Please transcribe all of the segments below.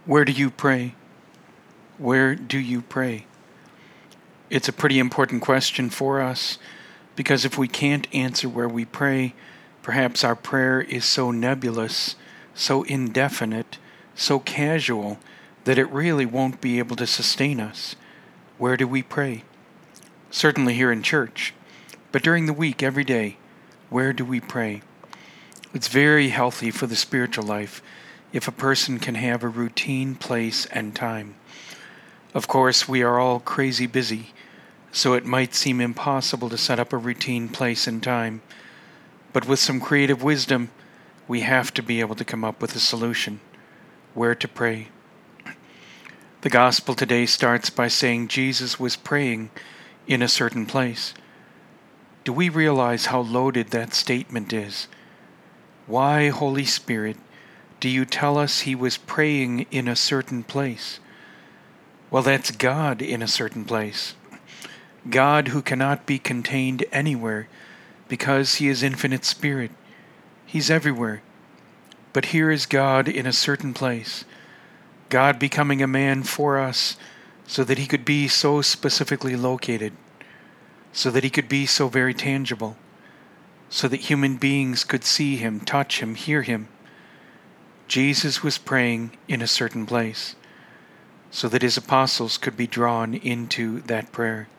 Where do you pray? Where do you pray? It's a pretty important question for us because if we can't answer where we pray, perhaps our prayer is so nebulous, so indefinite, so casual that it really won't be able to sustain us. Where do we pray? Certainly here in church, but during the week, every day, where do we pray? It's very healthy for the spiritual life if a person can have a routine, place, and time. Of course, we are all crazy busy, so it might seem impossible to set up a routine, place, and time. But with some creative wisdom, we have to be able to come up with a solution. Where to pray? The gospel today starts by saying Jesus was praying in a certain place. Do we realize how loaded that statement is? Why, Holy Spirit, do you tell us he was praying in a certain place? Well, that's God in a certain place. God who cannot be contained anywhere because he is infinite spirit. He's everywhere. But here is God in a certain place. God becoming a man for us so that he could be so specifically located, so that he could be so very tangible, so that human beings could see him, touch him, hear him. Jesus was praying in a certain place so that his apostles could be drawn into that prayer.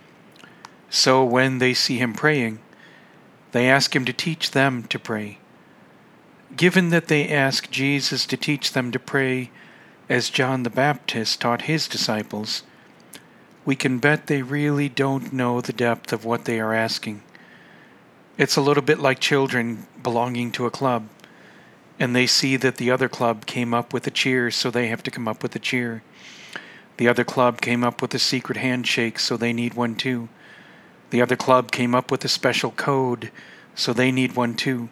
So when they see him praying, they ask him to teach them to pray. Given that they ask Jesus to teach them to pray as John the Baptist taught his disciples, we can bet they really don't know the depth of what they are asking. It's a little bit like children belonging to a club, and they see that the other club came up with a cheer, so they have to come up with a cheer. The other club came up with a secret handshake, so they need one too. The other club came up with a special code, so they need one too.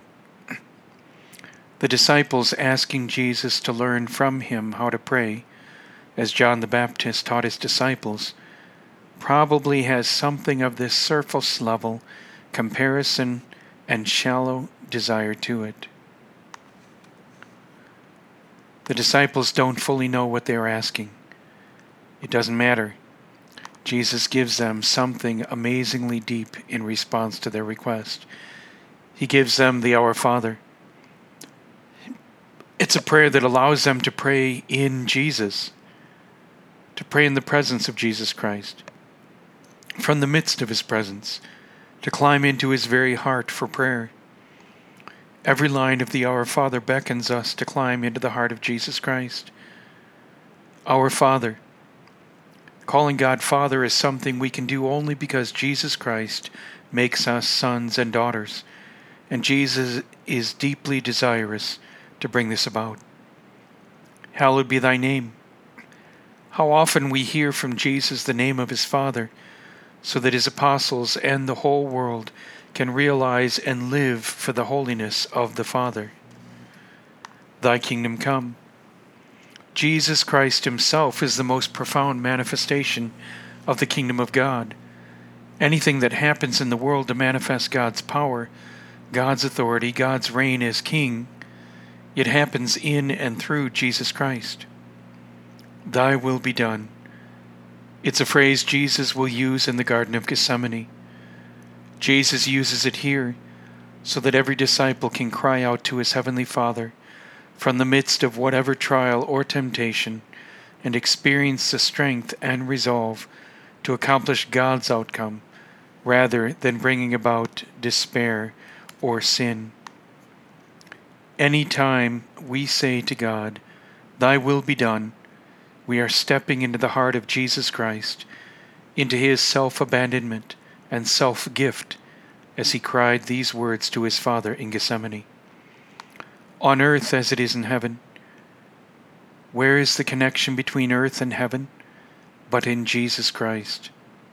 The disciples asking Jesus to learn from him how to pray, as John the Baptist taught his disciples, probably has something of this surface level comparison and shallow desire to it. The disciples don't fully know what they are asking. It doesn't matter. Jesus gives them something amazingly deep in response to their request. He gives them the Our Father. It's a prayer that allows them to pray in Jesus, to pray in the presence of Jesus Christ, from the midst of his presence, to climb into his very heart for prayer. Every line of the Our Father beckons us to climb into the heart of Jesus Christ. Our Father. Calling God Father is something we can do only because Jesus Christ makes us sons and daughters, and Jesus is deeply desirous to bring this about. Hallowed be thy name. How often we hear from Jesus the name of his Father, so that his apostles and the whole world can realize and live for the holiness of the Father. Thy kingdom come. Jesus Christ himself is the most profound manifestation of the kingdom of God. Anything that happens in the world to manifest God's power, God's authority, God's reign as king, it happens in and through Jesus Christ. Thy will be done. It's a phrase Jesus will use in the Garden of Gethsemane. Jesus uses it here so that every disciple can cry out to his heavenly Father from the midst of whatever trial or temptation and experience the strength and resolve to accomplish God's outcome rather than bringing about despair or sin. Any time we say to God, thy will be done, we are stepping into the heart of Jesus Christ, into his self-abandonment and self-gift as he cried these words to his Father in Gethsemane. On earth as it is in heaven. Where is the connection between earth and heaven? But in Jesus Christ.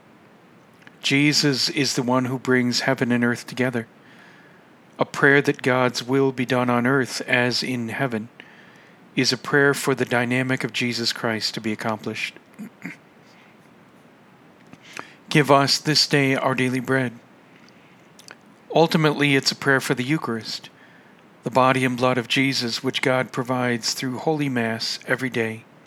Jesus is the one who brings heaven and earth together. A prayer that God's will be done on earth as in heaven is a prayer for the dynamic of Jesus Christ to be accomplished. Give us this day our daily bread. Ultimately, it's a prayer for the Eucharist, the body and blood of Jesus which God provides through Holy Mass every day.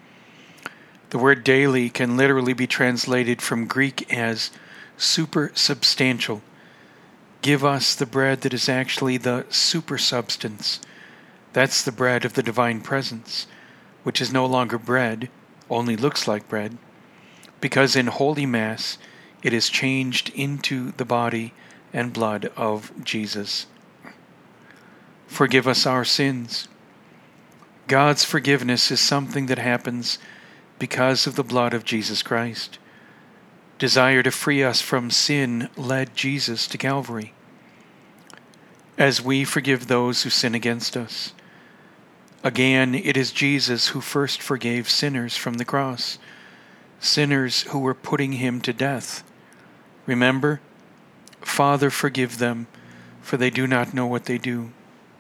The word daily can literally be translated from Greek as supersubstantial. Give us the bread that is actually the supersubstance. That's the bread of the divine presence, which is no longer bread, only looks like bread, because in Holy Mass it is changed into the body and blood of Jesus. Forgive us our sins. God's forgiveness is something that happens because of the blood of Jesus Christ. Desire to free us from sin led Jesus to Calvary. As we forgive those who sin against us, again, it is Jesus who first forgave sinners from the cross, sinners who were putting him to death. Remember, Father, forgive them, for they do not know what they do.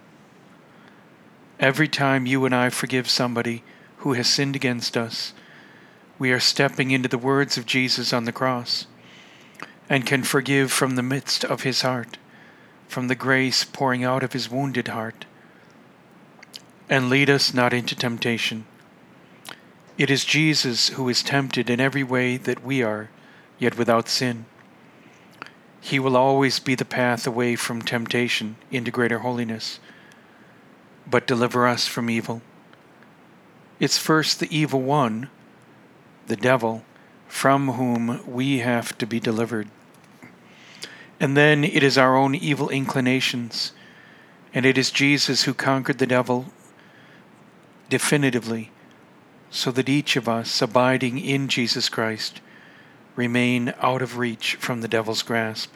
Every time you and I forgive somebody who has sinned against us, we are stepping into the words of Jesus on the cross and can forgive from the midst of his heart, from the grace pouring out of his wounded heart. And lead us not into temptation. It is Jesus who is tempted in every way that we are, yet without sin. He will always be the path away from temptation into greater holiness. But deliver us from evil. It's first the evil one, the devil, from whom we have to be delivered. And then it is our own evil inclinations, and it is Jesus who conquered the devil definitively, so that each of us, abiding in Jesus Christ, remain out of reach from the devil's grasp.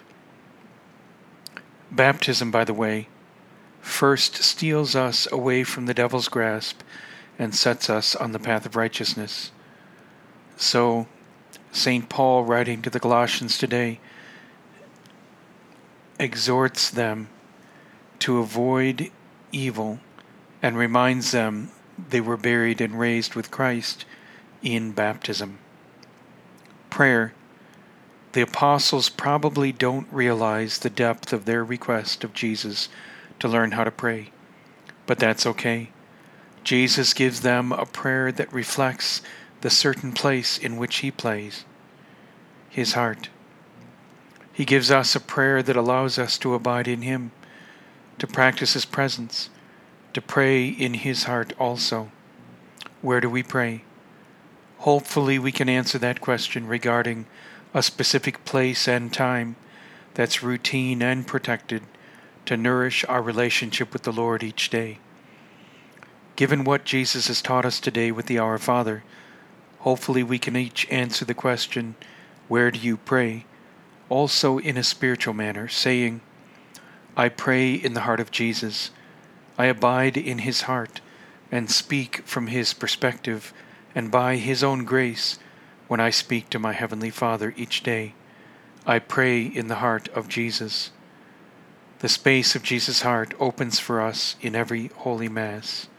Baptism, by the way, first steals us away from the devil's grasp and sets us on the path of righteousness. So, St. Paul, writing to the Colossians today, exhorts them to avoid evil and reminds them they were buried and raised with Christ in baptism. Prayer. The apostles probably don't realize the depth of their request of Jesus to learn how to pray, but that's okay. Jesus gives them a prayer that reflects the certain place in which he plays, his heart. He gives us a prayer that allows us to abide in him, to practice his presence, to pray in his heart also. Where do we pray? Hopefully we can answer that question regarding a specific place and time that's routine and protected to nourish our relationship with the Lord each day. Given what Jesus has taught us today with the Our Father, hopefully we can each answer the question, where do you pray? Also in a spiritual manner, saying, I pray in the heart of Jesus. I abide in his heart and speak from his perspective and by his own grace when I speak to my Heavenly Father each day. I pray in the heart of Jesus. The space of Jesus' heart opens for us in every Holy Mass.